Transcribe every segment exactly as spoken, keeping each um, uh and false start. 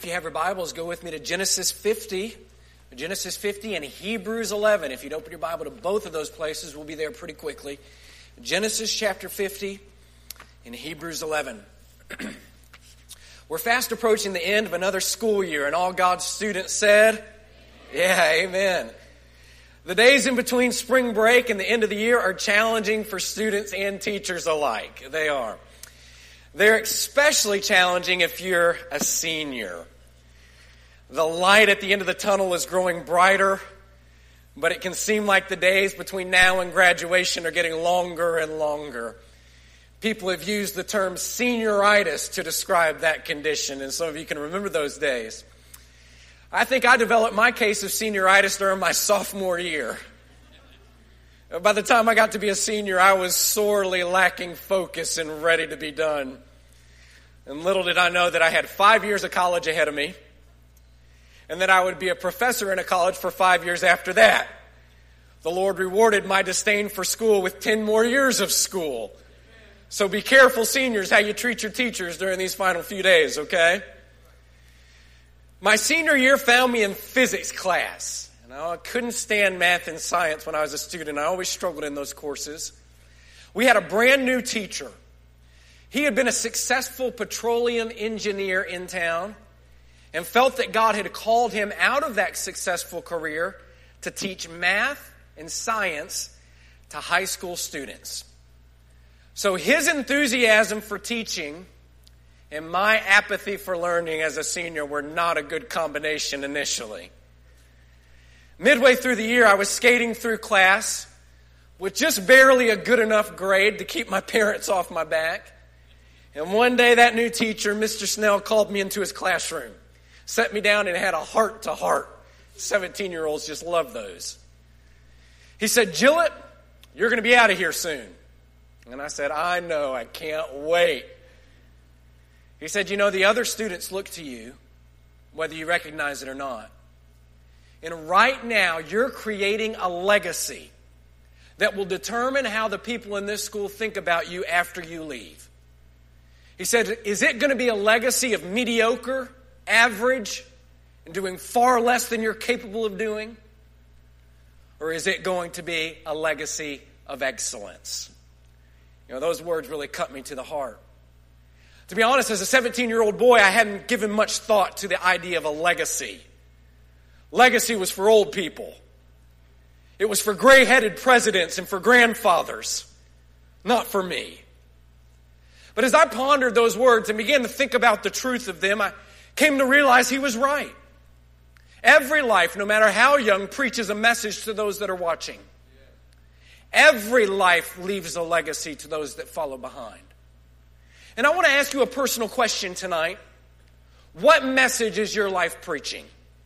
If you have your Bibles, go with me to Genesis fifty. Genesis fifty and Hebrews eleven. If you'd open your Bible to both of those places, we'll be there pretty quickly. Genesis chapter fifty and Hebrews eleven. We're fast approaching the end of another school year, and all God's students said, yeah, amen. The days in between spring break and the end of the year are challenging for students and teachers alike. They are. They're especially challenging if you're a senior. The light at the end of the tunnel is growing brighter, but it can seem like the days between now and graduation are getting longer and longer. People have used the term senioritis to describe that condition, and some of you can remember those days. I think I developed my case of senioritis during my sophomore year. By the time I got to be a senior, I was sorely lacking focus and ready to be done. And little did I know that I had five years of college ahead of me, and that I would be a professor in a college for five years after that. The Lord rewarded my disdain for school with ten more years of school. So be careful, seniors, how you treat your teachers during these final few days, okay? My senior year found me in physics class. You know, I couldn't stand math and science when I was a student. I always struggled in those courses. We had a brand new teacher. He had been a successful petroleum engineer in town and felt that God had called him out of that successful career to teach math and science to high school students. So his enthusiasm for teaching and my apathy for learning as a senior were not a good combination initially. Midway through the year, I was skating through class with just barely a good enough grade to keep my parents off my back. And one day that new teacher, Mister Snell, called me into his classroom, set me down and had a heart-to-heart. seventeen-year-olds just love those. He said, "Gillett, you're going to be out of here soon." And I said, "I know, I can't wait." He said, "You know, the other students look to you, whether you recognize it or not. And right now, you're creating a legacy that will determine how the people in this school think about you after you leave." He said, "Is it going to be a legacy of mediocre, average, and doing far less than you're capable of doing? Or is it going to be a legacy of excellence?" You know, those words really cut me to the heart. To be honest, as a seventeen-year-old boy, I hadn't given much thought to the idea of a legacy. Legacy was for old people. It was for gray-headed presidents and for grandfathers, not for me. But as I pondered those words and began to think about the truth of them, I came to realize he was right. Every life, no matter how young, preaches a message to those that are watching. Every life leaves a legacy to those that follow behind. And I want to ask you a personal question tonight. What message is your life preaching?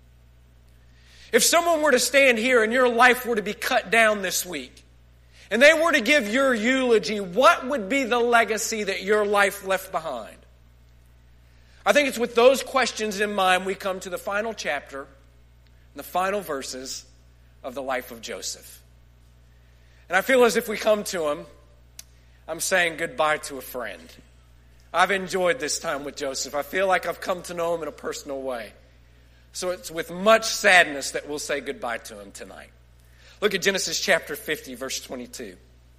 If someone were to stand here and your life were to be cut down this week, and they were to give your eulogy, what would be the legacy that your life left behind? I think it's with those questions in mind we come to the final chapter and the final verses of the life of Joseph. And I feel as if we come to him, I'm saying goodbye to a friend. I've enjoyed this time with Joseph. I feel like I've come to know him in a personal way. So it's with much sadness that we'll say goodbye to him tonight. Look at Genesis chapter fifty, verse twenty-two.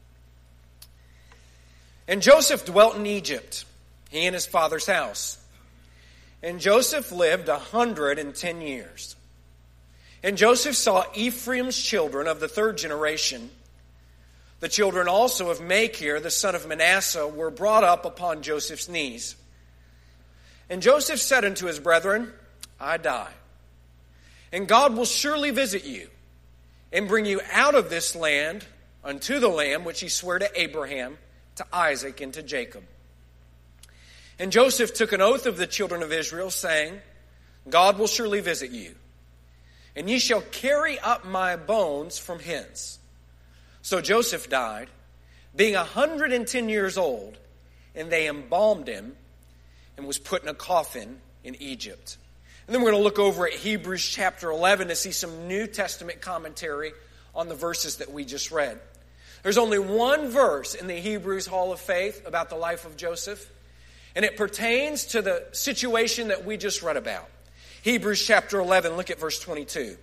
"And Joseph dwelt in Egypt, he and his father's house. And Joseph lived a hundred and ten years. And Joseph saw Ephraim's children of the third generation. The children also of Machir, the son of Manasseh, were brought up upon Joseph's knees. And Joseph said unto his brethren, I die. And God will surely visit you, and bring you out of this land unto the land which he sware to Abraham, to Isaac, and to Jacob. And Joseph took an oath of the children of Israel, saying, God will surely visit you, and ye shall carry up my bones from hence. So Joseph died, being a hundred and ten years old, and they embalmed him, and was put in a coffin in Egypt." And then we're going to look over at Hebrews chapter eleven to see some New Testament commentary on the verses that we just read. There's only one verse in the Hebrews Hall of Faith about the life of Joseph, and it pertains to the situation that we just read about. Hebrews chapter eleven, look at verse twenty-two.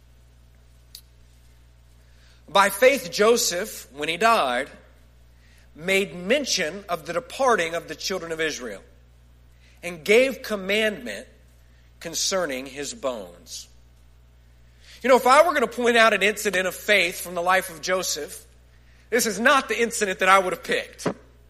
By faith Joseph, when he died, made mention of the departing of the children of Israel, and gave commandment concerning his bones. You know, if I were going to point out an incident of faith from the life of Joseph, this is not the incident that I would have picked.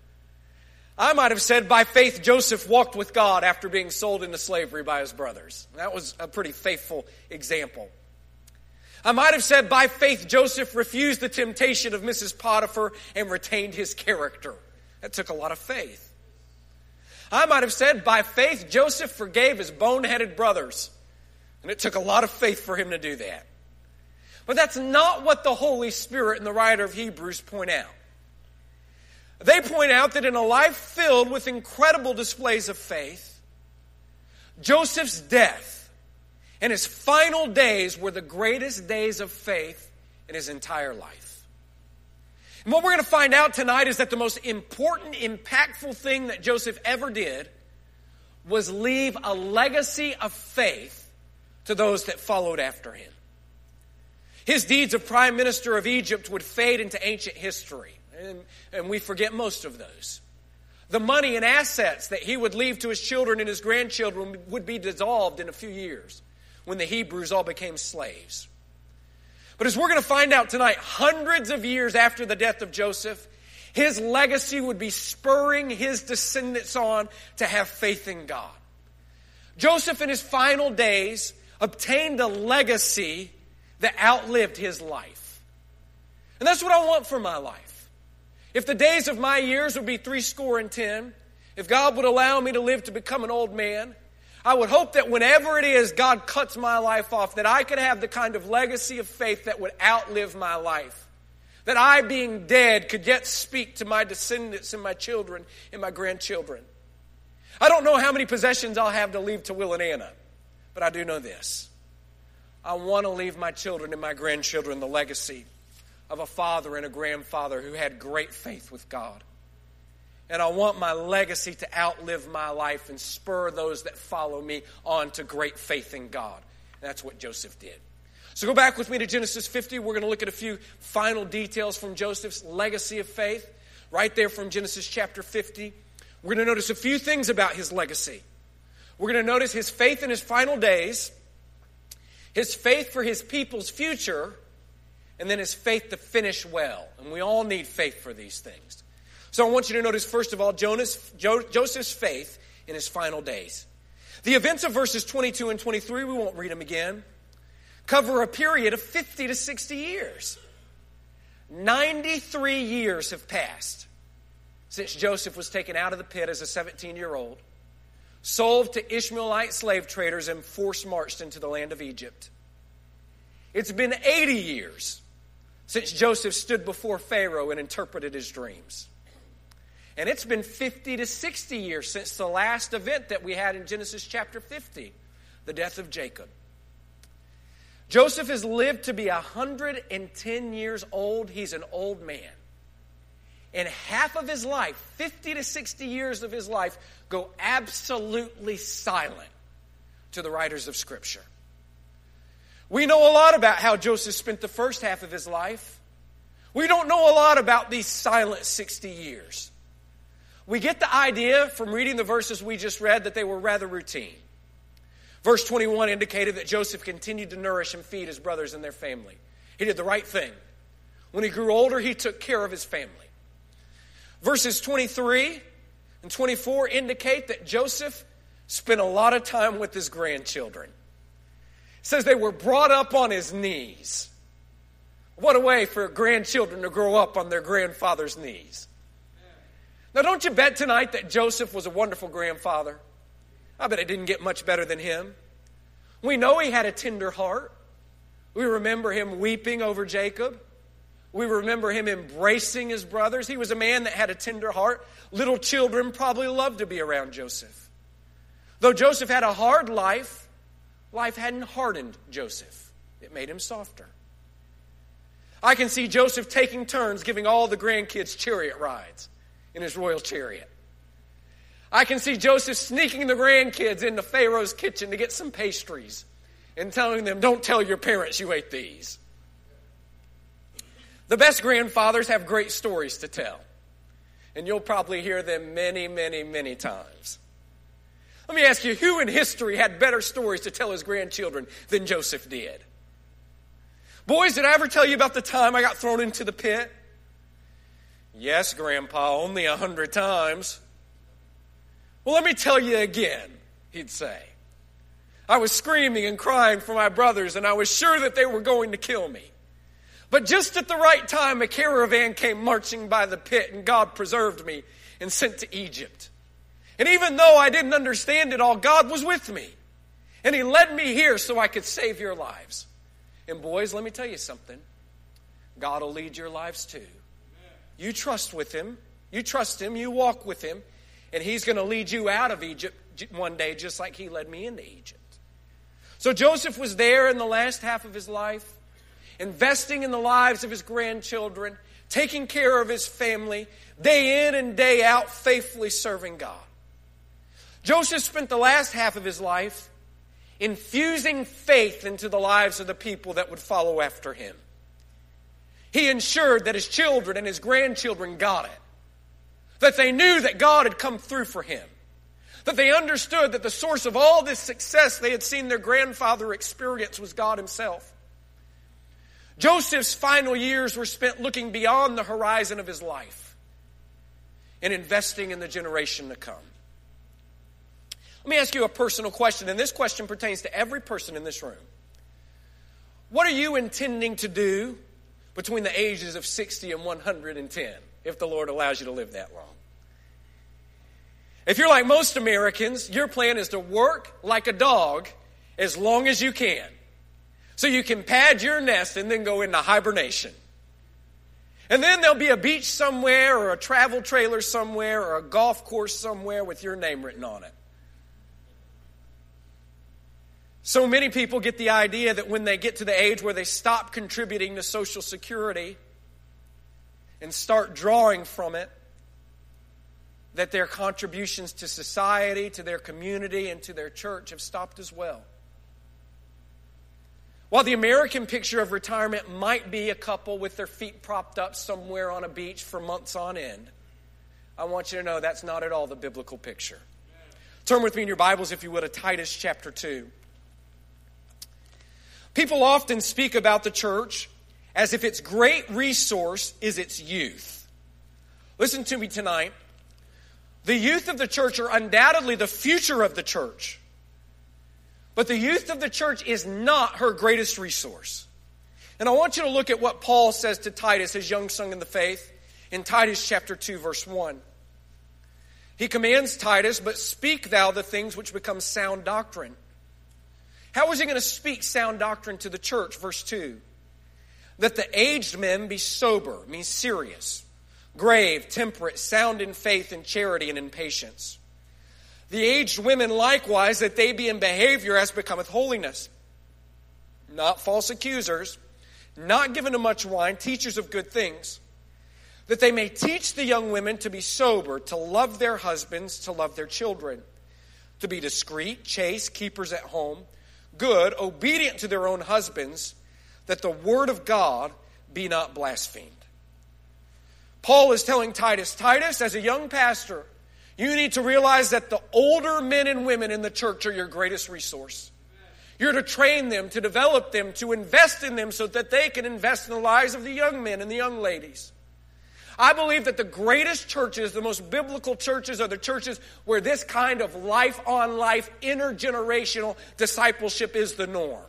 I might have said, by faith, Joseph walked with God after being sold into slavery by his brothers. That was a pretty faithful example. I might have said, by faith, Joseph refused the temptation of Missus Potiphar and retained his character. That took a lot of faith. I might have said, by faith, Joseph forgave his boneheaded brothers. And it took a lot of faith for him to do that. But that's not what the Holy Spirit and the writer of Hebrews point out. They point out that in a life filled with incredible displays of faith, Joseph's death and his final days were the greatest days of faith in his entire life. And what we're going to find out tonight is that the most important, impactful thing that Joseph ever did was leave a legacy of faith to those that followed after him. His deeds of prime minister of Egypt would fade into ancient history, and, and we forget most of those. The money and assets that he would leave to his children and his grandchildren would be dissolved in a few years when the Hebrews all became slaves. But as we're going to find out tonight, hundreds of years after the death of Joseph, his legacy would be spurring his descendants on to have faith in God. Joseph in his final days obtained a legacy that outlived his life. And that's what I want for my life. If the days of my years would be three score and ten, if God would allow me to live to become an old man, I would hope that whenever it is God cuts my life off, that I could have the kind of legacy of faith that would outlive my life. That I, being dead, could yet speak to my descendants and my children and my grandchildren. I don't know how many possessions I'll have to leave to Will and Anna, but I do know this. I want to leave my children and my grandchildren the legacy of a father and a grandfather who had great faith with God. And I want my legacy to outlive my life and spur those that follow me on to great faith in God. And that's what Joseph did. So go back with me to Genesis fifty. We're going to look at a few final details from Joseph's legacy of faith. Right there from Genesis chapter fifty. We're going to notice a few things about his legacy. We're going to notice his faith in his final days, his faith for his people's future, and then his faith to finish well. And we all need faith for these things. So I want you to notice, first of all, Jonas, jo, Joseph's faith in his final days. The events of verses twenty-two and twenty-three, we won't read them again, cover a period of fifty to sixty years. ninety-three years have passed since Joseph was taken out of the pit as a seventeen-year-old, sold to Ishmaelite slave traders, and forced marched into the land of Egypt. It's been eighty years since Joseph stood before Pharaoh and interpreted his dreams. And it's been fifty to sixty years since the last event that we had in Genesis chapter fifty, the death of Jacob. Joseph has lived to be one hundred ten years old. He's an old man. And half of his life, fifty to sixty years of his life, go absolutely silent to the writers of Scripture. We know a lot about how Joseph spent the first half of his life. We don't know a lot about these silent sixty years. We get the idea from reading the verses we just read that they were rather routine. Verse twenty-one indicated that Joseph continued to nourish and feed his brothers and their family. He did the right thing. When he grew older, he took care of his family. Verses twenty-three and twenty-four indicate that Joseph spent a lot of time with his grandchildren. It says they were brought up on his knees. What a way for grandchildren to grow up on their grandfather's knees. Now, don't you bet tonight that Joseph was a wonderful grandfather? I bet it didn't get much better than him. We know he had a tender heart. We remember him weeping over Jacob. We remember him embracing his brothers. He was a man that had a tender heart. Little children probably loved to be around Joseph. Though Joseph had a hard life, life hadn't hardened Joseph. It made him softer. I can see Joseph taking turns giving all the grandkids chariot rides in his royal chariot. I can see Joseph sneaking the grandkids into Pharaoh's kitchen to get some pastries and telling them, don't tell your parents you ate these. The best grandfathers have great stories to tell. And you'll probably hear them many, many, many times. Let me ask you, who in history had better stories to tell his grandchildren than Joseph did? Boys, did I ever tell you about the time I got thrown into the pit? Yes, Grandpa, only a hundred times. Well, let me tell you again, he'd say. I was screaming and crying for my brothers, and I was sure that they were going to kill me. But just at the right time, a caravan came marching by the pit, and God preserved me and sent to Egypt. And even though I didn't understand it all, God was with me. And He led me here so I could save your lives. And boys, let me tell you something. God will lead your lives too. You trust with Him. You trust Him. You walk with Him. And He's going to lead you out of Egypt one day just like He led me into Egypt. So Joseph was there in the last half of his life, investing in the lives of his grandchildren, taking care of his family, day in and day out, faithfully serving God. Joseph spent the last half of his life infusing faith into the lives of the people that would follow after him. He ensured that his children and his grandchildren got it, that they knew that God had come through for him, that they understood that the source of all this success they had seen their grandfather experience was God Himself. Joseph's final years were spent looking beyond the horizon of his life and investing in the generation to come. Let me ask you a personal question, and this question pertains to every person in this room. What are you intending to do between the ages of sixty and one hundred ten, if the Lord allows you to live that long? If you're like most Americans, your plan is to work like a dog as long as you can, so you can pad your nest and then go into hibernation. And then there'll be a beach somewhere or a travel trailer somewhere or a golf course somewhere with your name written on it. So many people get the idea that when they get to the age where they stop contributing to Social Security and start drawing from it, that their contributions to society, to their community, and to their church have stopped as well. While the American picture of retirement might be a couple with their feet propped up somewhere on a beach for months on end, I want you to know that's not at all the biblical picture. Turn with me in your Bibles, if you would, to Titus chapter two. People often speak about the church as if its great resource is its youth. Listen to me tonight. The youth of the church are undoubtedly the future of the church. But the youth of the church is not her greatest resource. And I want you to look at what Paul says to Titus, his young son in the faith, in Titus chapter two, verse one. He commands Titus, but speak thou the things which become sound doctrine. How is he going to speak sound doctrine to the church? Verse two. That the aged men be sober, means serious, grave, temperate, sound in faith and charity and in patience. The aged women likewise, that they be in behavior as becometh holiness, not false accusers, not given to much wine, teachers of good things, that they may teach the young women to be sober, to love their husbands, to love their children, to be discreet, chaste, keepers at home, good, obedient to their own husbands, that the word of God be not blasphemed. Paul is telling Titus, Titus, as a young pastor, you need to realize that the older men and women in the church are your greatest resource. You're to train them, to develop them, to invest in them so that they can invest in the lives of the young men and the young ladies. I believe that the greatest churches, the most biblical churches, are the churches where this kind of life-on-life, intergenerational discipleship is the norm.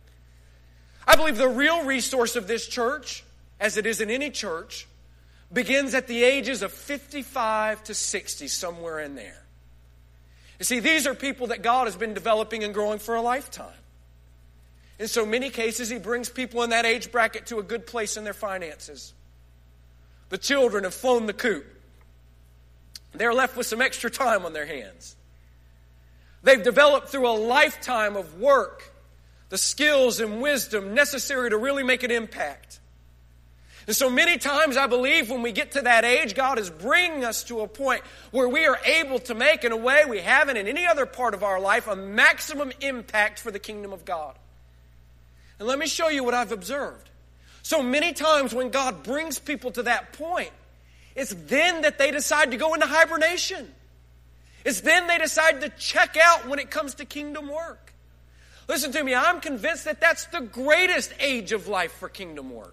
I believe the real resource of this church, as it is in any church, begins at the ages of fifty-five to sixty, somewhere in there. You see, these are people that God has been developing and growing for a lifetime. In so many cases, He brings people in that age bracket to a good place in their finances. The children have flown the coop. They're left with some extra time on their hands. They've developed through a lifetime of work the skills and wisdom necessary to really make an impact. And so many times I believe when we get to that age, God is bringing us to a point where we are able to make, in a way we haven't in any other part of our life, a maximum impact for the kingdom of God. And let me show you what I've observed. So many times when God brings people to that point, it's then that they decide to go into hibernation. It's then they decide to check out when it comes to kingdom work. Listen to me, I'm convinced that that's the greatest age of life for kingdom work.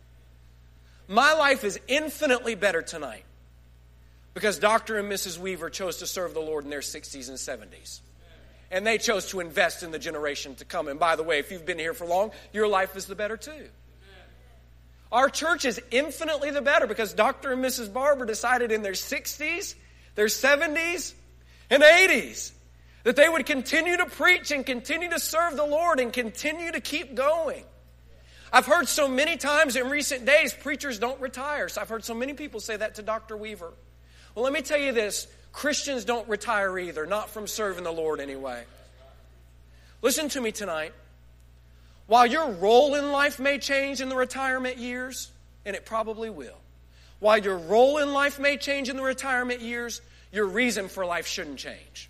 My life is infinitely better tonight because Doctor and Missus Weaver chose to serve the Lord in their sixties and seventies. And they chose to invest in the generation to come. And by the way, if you've been here for long, your life is the better too. Our church is infinitely the better because Doctor and Missus Barber decided in their sixties, their seventies, and eighties that they would continue to preach and continue to serve the Lord and continue to keep going. I've heard so many times in recent days, preachers don't retire. So I've heard so many people say that to Doctor Weaver. Well, let me tell you this. Christians don't retire either, not from serving the Lord anyway. Listen to me tonight. While your role in life may change in the retirement years, and it probably will, while your role in life may change in the retirement years, your reason for life shouldn't change.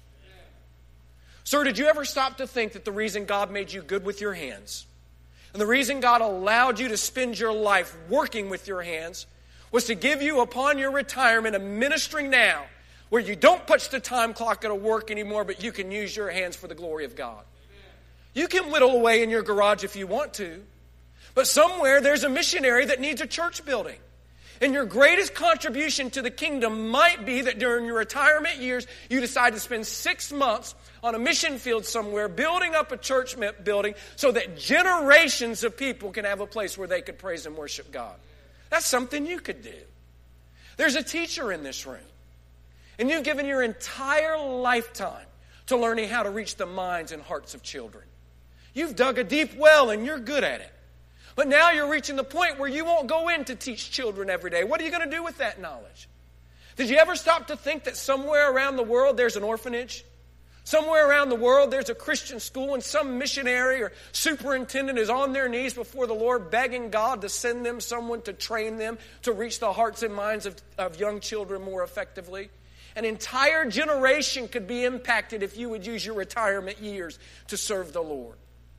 Sir, did you ever stop to think that the reason God made you good with your hands, and the reason God allowed you to spend your life working with your hands, was to give you upon your retirement a ministry now where you don't punch the time clock at a work anymore, but you can use your hands for the glory of God. You can whittle away in your garage if you want to, but somewhere there's a missionary that needs a church building. And your greatest contribution to the kingdom might be that during your retirement years, you decide to spend six months on a mission field somewhere, building up a church building so that generations of people can have a place where they could praise and worship God. That's something you could do. There's a teacher in this room, and you've given your entire lifetime to learning how to reach the minds and hearts of children. You've dug a deep well, and you're good at it. But now you're reaching the point where you won't go in to teach children every day. What are you going to do with that knowledge? Did you ever stop to think that somewhere around the world there's an orphanage? Somewhere around the world there's a Christian school and some missionary or superintendent is on their knees before the Lord begging God to send them someone to train them to reach the hearts and minds of, of young children more effectively? An entire generation could be impacted if you would use your retirement years to serve the Lord.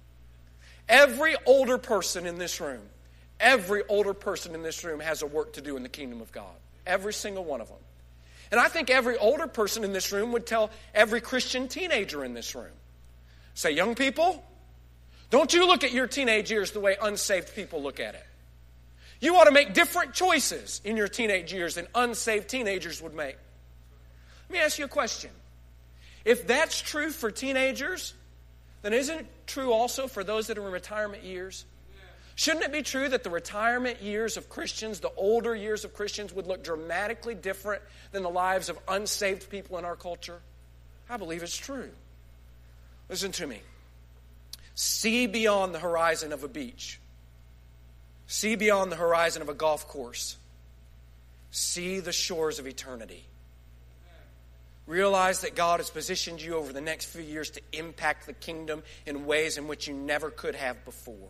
Every older person in this room, every older person in this room has a work to do in the kingdom of God. Every single one of them. And I think every older person in this room would tell every Christian teenager in this room. Say, young people, don't you look at your teenage years the way unsaved people look at it. You ought to make different choices in your teenage years than unsaved teenagers would make. Let me ask you a question. If that's true for teenagers, then isn't it true also for those that are in retirement years? Shouldn't it be true that the retirement years of Christians, the older years of Christians, would look dramatically different than the lives of unsaved people in our culture? I believe it's true. Listen to me. See beyond the horizon of a beach. See beyond the horizon of a golf course. See the shores of eternity. Realize that God has positioned you over the next few years to impact the kingdom in ways in which you never could have before.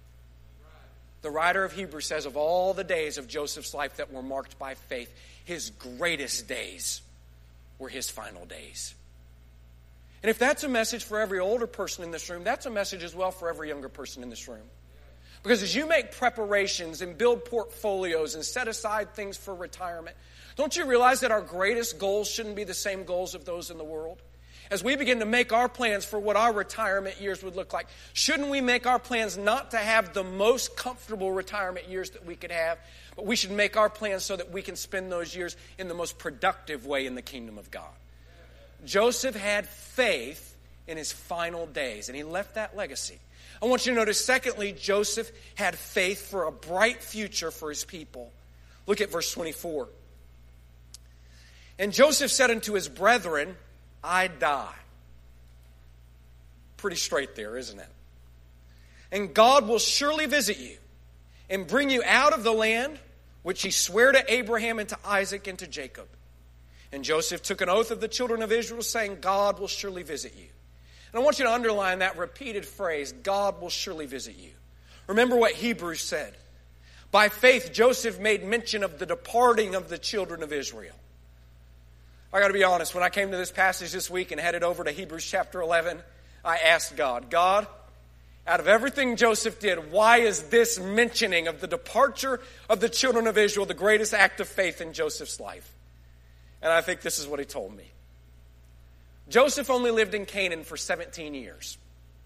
The writer of Hebrews says of all the days of Joseph's life that were marked by faith, his greatest days were his final days. And if that's a message for every older person in this room, that's a message as well for every younger person in this room. Because as you make preparations and build portfolios and set aside things for retirement, don't you realize that our greatest goals shouldn't be the same goals of those in the world? As we begin to make our plans for what our retirement years would look like, shouldn't we make our plans not to have the most comfortable retirement years that we could have, but we should make our plans so that we can spend those years in the most productive way in the kingdom of God? Joseph had faith in his final days, and he left that legacy. I want you to notice, secondly, Joseph had faith for a bright future for his people. Look at verse twenty-four. And Joseph said unto his brethren, I die. Pretty straight there, isn't it? And God will surely visit you and bring you out of the land which he sware to Abraham and to Isaac and to Jacob. And Joseph took an oath of the children of Israel, saying, God will surely visit you. And I want you to underline that repeated phrase, God will surely visit you. Remember what Hebrews said. By faith, Joseph made mention of the departing of the children of Israel. I got to be honest, when I came to this passage this week and headed over to Hebrews chapter eleven, I asked God, God, out of everything Joseph did, why is this mentioning of the departure of the children of Israel the greatest act of faith in Joseph's life? And I think this is what he told me. Joseph only lived in Canaan for seventeen years.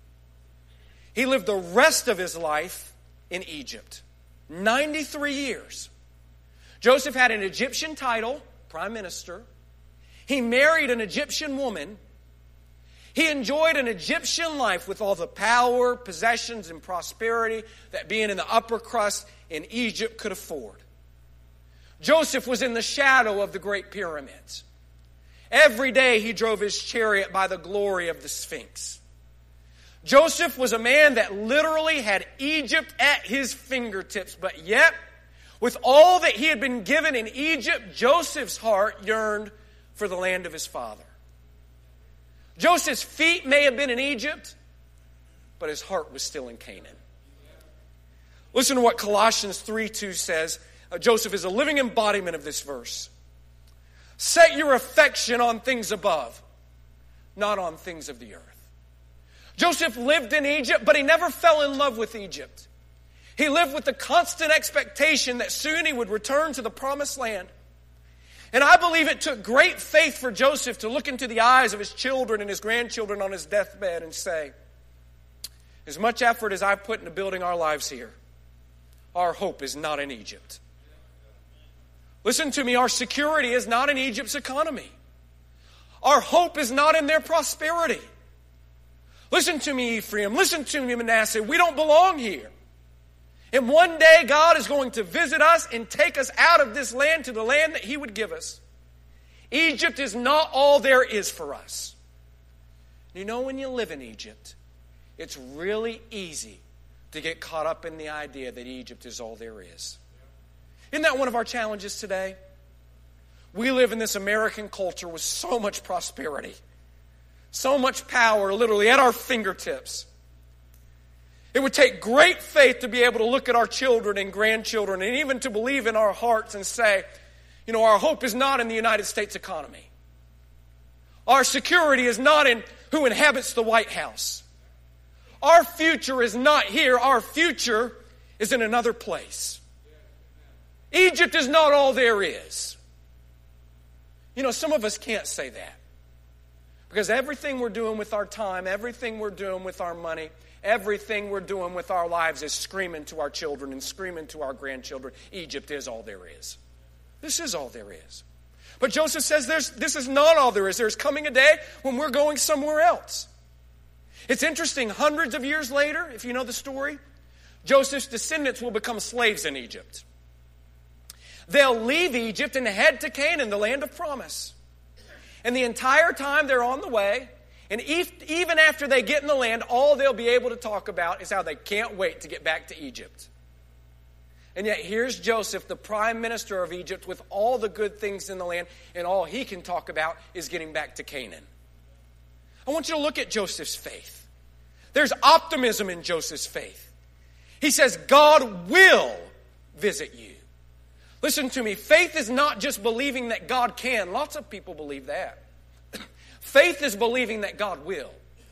He lived the rest of his life in Egypt. ninety-three years. Joseph had an Egyptian title, prime minister. He married an Egyptian woman. He enjoyed an Egyptian life with all the power, possessions, and prosperity that being in the upper crust in Egypt could afford. Joseph was in the shadow of the great pyramids. Every day he drove his chariot by the glory of the Sphinx. Joseph was a man that literally had Egypt at his fingertips, but yet, with all that he had been given in Egypt, Joseph's heart yearned for the land of his father. Joseph's feet may have been in Egypt, but his heart was still in Canaan. Listen to what Colossians three two says. Uh, Joseph is a living embodiment of this verse. Set your affection on things above, not on things of the earth. Joseph lived in Egypt, but he never fell in love with Egypt. He lived with the constant expectation that soon he would return to the promised land. And I believe it took great faith for Joseph to look into the eyes of his children and his grandchildren on his deathbed and say, as much effort as I've put into building our lives here, our hope is not in Egypt. Listen to me, our security is not in Egypt's economy. Our hope is not in their prosperity. Listen to me, Ephraim. Listen to me, Manasseh. We don't belong here. And one day God is going to visit us and take us out of this land to the land that He would give us. Egypt is not all there is for us. You know, when you live in Egypt, it's really easy to get caught up in the idea that Egypt is all there is. Isn't that one of our challenges today? We live in this American culture with so much prosperity, so much power literally at our fingertips. It would take great faith to be able to look at our children and grandchildren and even to believe in our hearts and say, you know, our hope is not in the United States economy. Our security is not in who inhabits the White House. Our future is not here. Our future is in another place. Egypt is not all there is. You know, some of us can't say that. Because everything we're doing with our time, everything we're doing with our money, everything we're doing with our lives is screaming to our children and screaming to our grandchildren, Egypt is all there is. This is all there is. But Joseph says there's, this is not all there is. There's coming a day when we're going somewhere else. It's interesting, hundreds of years later, if you know the story, Joseph's descendants will become slaves in Egypt. They'll leave Egypt and head to Canaan, the land of promise. And the entire time they're on the way, and even after they get in the land, all they'll be able to talk about is how they can't wait to get back to Egypt. And yet here's Joseph, the prime minister of Egypt, with all the good things in the land, and all he can talk about is getting back to Canaan. I want you to look at Joseph's faith. There's optimism in Joseph's faith. He says, God will visit you. Listen to me, faith is not just believing that God can. Lots of people believe that. Faith is believing that God will.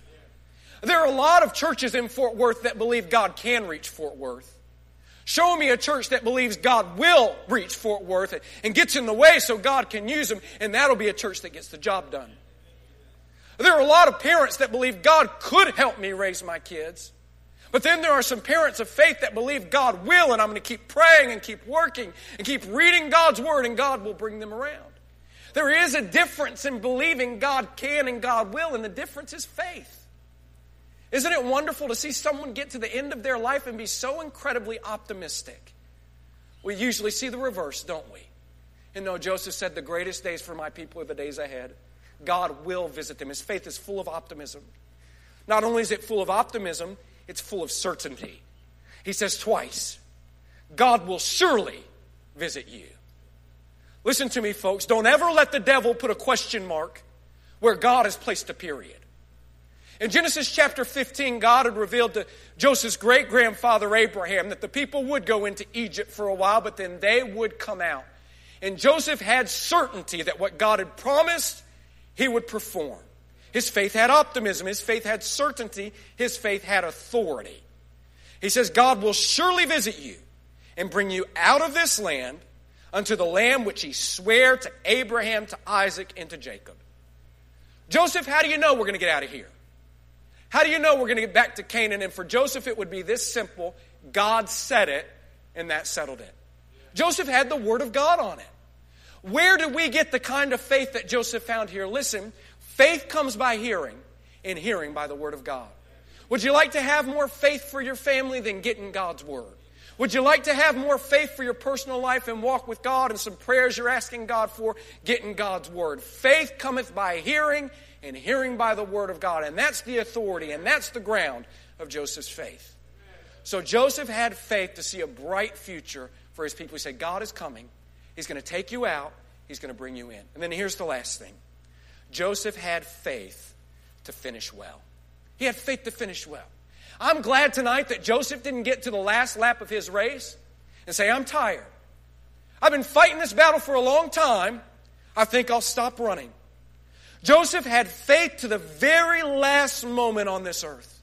There are a lot of churches in Fort Worth that believe God can reach Fort Worth. Show me a church that believes God will reach Fort Worth and gets in the way so God can use them, and that'll be a church that gets the job done. There are a lot of parents that believe God could help me raise my kids. But then there are some parents of faith that believe God will, and I'm going to keep praying and keep working and keep reading God's Word, and God will bring them around. There is a difference in believing God can and God will, and the difference is faith. Isn't it wonderful to see someone get to the end of their life and be so incredibly optimistic? We usually see the reverse, don't we? And no, Joseph said, the greatest days for my people are the days ahead. God will visit them. His faith is full of optimism. Not only is it full of optimism, it's full of certainty. He says twice, God will surely visit you. Listen to me, folks. Don't ever let the devil put a question mark where God has placed a period. In Genesis chapter fifteen, God had revealed to Joseph's great-grandfather Abraham that the people would go into Egypt for a while, but then they would come out. And Joseph had certainty that what God had promised, he would perform. His faith had optimism. His faith had certainty. His faith had authority. He says, God will surely visit you and bring you out of this land unto the land which he sware to Abraham, to Isaac, and to Jacob. Joseph, how do you know we're going to get out of here? How do you know we're going to get back to Canaan? And for Joseph, it would be this simple. God said it, and that settled it. Joseph had the word of God on it. Where do we get the kind of faith that Joseph found here? Listen, faith comes by hearing, and hearing by the word of God. Would you like to have more faith for your family than getting God's word? Would you like to have more faith for your personal life and walk with God and some prayers you're asking God for? Getting God's word. Faith cometh by hearing, and hearing by the word of God. And that's the authority, and that's the ground of Joseph's faith. So Joseph had faith to see a bright future for his people. He said, God is coming. He's going to take you out. He's going to bring you in. And then here's the last thing. Joseph had faith to finish well. He had faith to finish well. I'm glad tonight that Joseph didn't get to the last lap of his race and say, I'm tired. I've been fighting this battle for a long time. I think I'll stop running. Joseph had faith to the very last moment on this earth.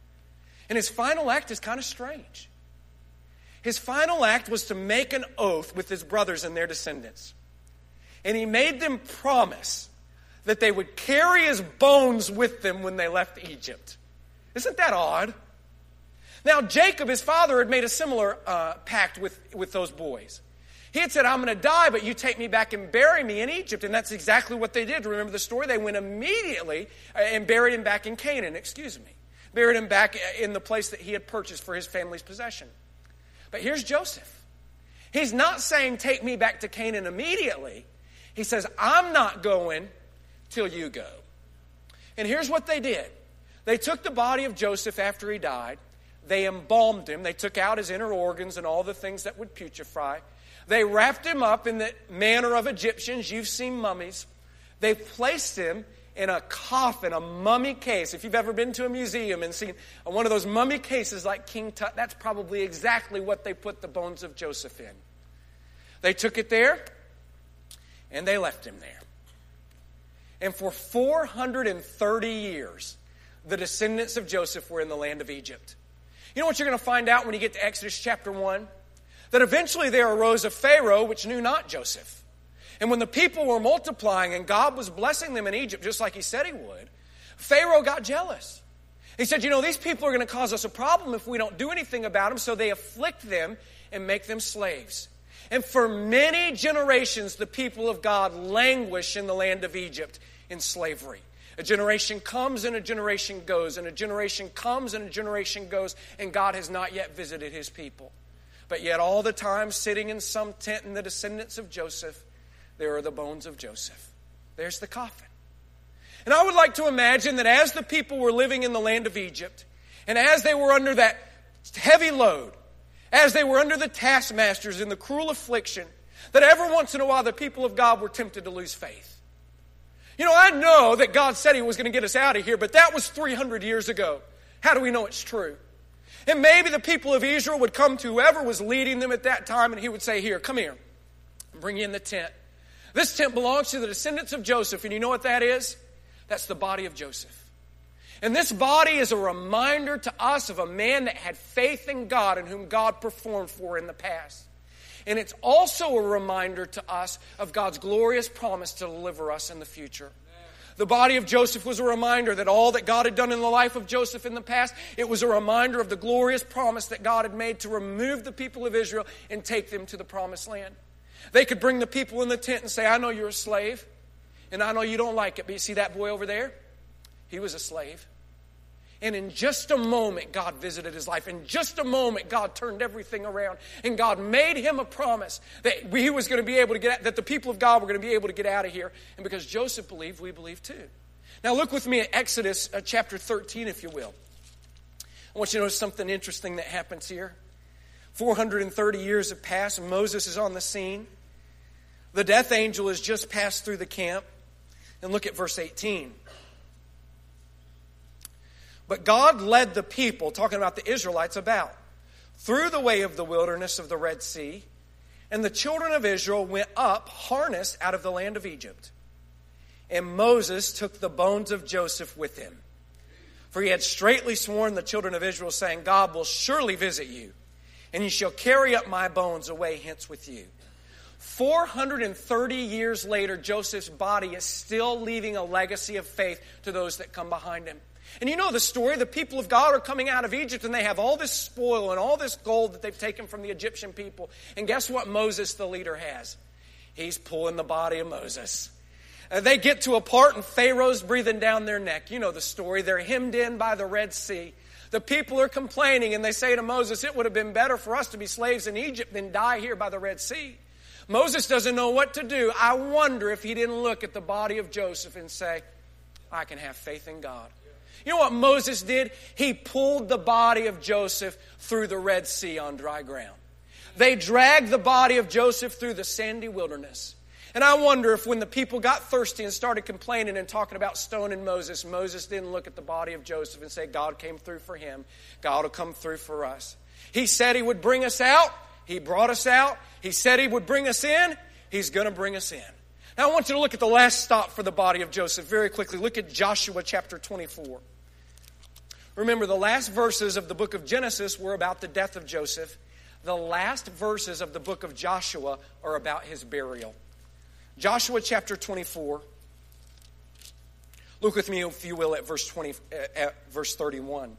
And his final act is kind of strange. His final act was to make an oath with his brothers and their descendants. And he made them promise that they would carry his bones with them when they left Egypt. Isn't that odd? Now, Jacob, his father, had made a similar uh, pact with, with those boys. He had said, I'm going to die, but you take me back and bury me in Egypt. And that's exactly what they did. Remember the story? They went immediately and buried him back in Canaan, excuse me. Buried him back in the place that he had purchased for his family's possession. But here's Joseph. He's not saying, take me back to Canaan immediately. He says, I'm not going till you go. And here's what they did. They took the body of Joseph after he died. They embalmed him. They took out his inner organs and all the things that would putrefy. They wrapped him up in the manner of Egyptians. You've seen mummies. They placed him in a coffin, a mummy case. If you've ever been to a museum and seen one of those mummy cases like King Tut, that's probably exactly what they put the bones of Joseph in. They took it there, and they left him there. And for four hundred thirty years, the descendants of Joseph were in the land of Egypt. You know what you're going to find out when you get to Exodus chapter one? That eventually there arose a Pharaoh which knew not Joseph. And when the people were multiplying and God was blessing them in Egypt just like he said he would, Pharaoh got jealous. He said, you know, these people are going to cause us a problem if we don't do anything about them, so they afflict them and make them slaves. And for many generations, the people of God languish in the land of Egypt in slavery. A generation comes and a generation goes, and a generation comes and a generation goes, and God has not yet visited his people. But yet all the time, sitting in some tent in the descendants of Joseph, there are the bones of Joseph. There's the coffin. And I would like to imagine that as the people were living in the land of Egypt, and as they were under that heavy load, as they were under the taskmasters in the cruel affliction, that every once in a while the people of God were tempted to lose faith. You know, I know that God said he was going to get us out of here, but that was three hundred years ago. How do we know it's true? And maybe the people of Israel would come to whoever was leading them at that time, and he would say, here, come here, bring you in the tent. This tent belongs to the descendants of Joseph, and you know what that is? That's the body of Joseph. And this body is a reminder to us of a man that had faith in God and whom God performed for in the past. And it's also a reminder to us of God's glorious promise to deliver us in the future. The body of Joseph was a reminder that all that God had done in the life of Joseph in the past, it was a reminder of the glorious promise that God had made to remove the people of Israel and take them to the promised land. They could bring the people in the tent and say, I know you're a slave, and I know you don't like it, but you see that boy over there? He was a slave. And in just a moment, God visited his life. In just a moment, God turned everything around. And God made him a promise that he was going to be able to get out, that the people of God were going to be able to get out of here. And because Joseph believed, we believe too. Now look with me at Exodus uh, chapter thirteen, if you will. I want you to notice something interesting that happens here. four hundred thirty years have passed, and Moses is on the scene. The death angel has just passed through the camp. And look at verse eighteen. But God led the people, talking about the Israelites, about through the way of the wilderness of the Red Sea, and the children of Israel went up harnessed out of the land of Egypt. And Moses took the bones of Joseph with him. For he had straitly sworn the children of Israel, saying, God will surely visit you, and you shall carry up my bones away hence with you. four hundred thirty years later, Joseph's body is still leaving a legacy of faith to those that come behind him. And you know the story. The people of God are coming out of Egypt, and they have all this spoil and all this gold that they've taken from the Egyptian people. And guess what Moses, the leader, has? He's pulling the body of Moses. Uh, they get to a part, and Pharaoh's breathing down their neck. You know the story. They're hemmed in by the Red Sea. The people are complaining, and they say to Moses, it would have been better for us to be slaves in Egypt than die here by the Red Sea. Moses doesn't know what to do. I wonder if he didn't look at the body of Joseph and say, I can have faith in God. You know what Moses did? He pulled the body of Joseph through the Red Sea on dry ground. They dragged the body of Joseph through the sandy wilderness. And I wonder if when the people got thirsty and started complaining and talking about stoning Moses, Moses didn't look at the body of Joseph and say, God came through for him. God will come through for us. He said he would bring us out. He brought us out. He said he would bring us in. He's going to bring us in. Now I want you to look at the last stop for the body of Joseph very quickly. Look at Joshua chapter twenty-four. Remember, the last verses of the book of Genesis were about the death of Joseph. The last verses of the book of Joshua are about his burial. Joshua chapter twenty-four. Look with me, if you will, at verse twenty, at verse thirty-one.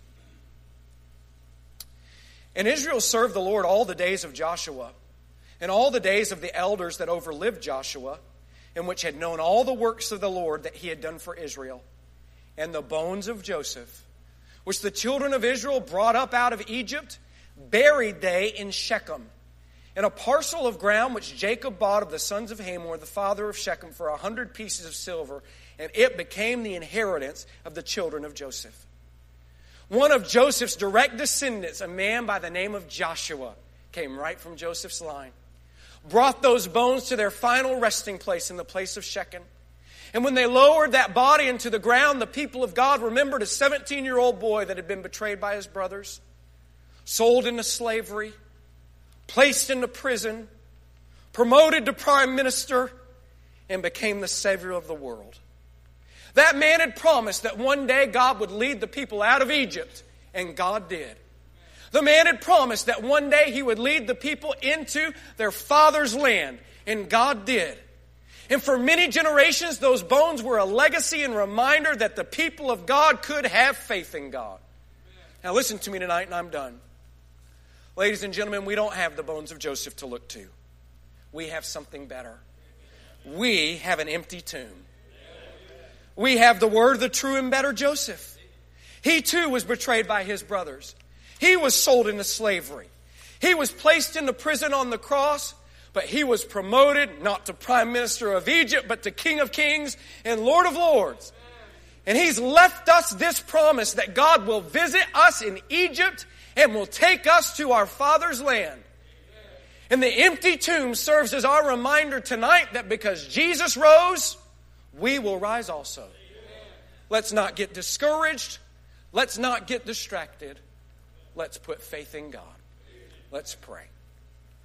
And Israel served the Lord all the days of Joshua, and all the days of the elders that overlived Joshua, and which had known all the works of the Lord that he had done for Israel. And the bones of Joseph, which the children of Israel brought up out of Egypt, buried they in Shechem, in a parcel of ground which Jacob bought of the sons of Hamor, the father of Shechem, for a hundred pieces of silver, and it became the inheritance of the children of Joseph. One of Joseph's direct descendants, a man by the name of Joshua, came right from Joseph's line, brought those bones to their final resting place in the place of Shechem. And when they lowered that body into the ground, the people of God remembered a seventeen-year-old boy that had been betrayed by his brothers, sold into slavery, placed into prison, promoted to prime minister, and became the Savior of the world. That man had promised that one day God would lead the people out of Egypt, and God did. The man had promised that one day he would lead the people into their father's land, and God did. And for many generations, those bones were a legacy and reminder that the people of God could have faith in God. Now listen to me tonight, and I'm done. Ladies and gentlemen, we don't have the bones of Joseph to look to. We have something better. We have an empty tomb. We have the word, the true and better Joseph. He too was betrayed by his brothers. He was sold into slavery. He was placed into prison on the cross, but he was promoted not to prime minister of Egypt, but to King of Kings and Lord of Lords. And he's left us this promise that God will visit us in Egypt and will take us to our Father's land. And the empty tomb serves as our reminder tonight that because Jesus rose, we will rise also. Let's not get discouraged. Let's not get distracted. Let's put faith in God. Let's pray.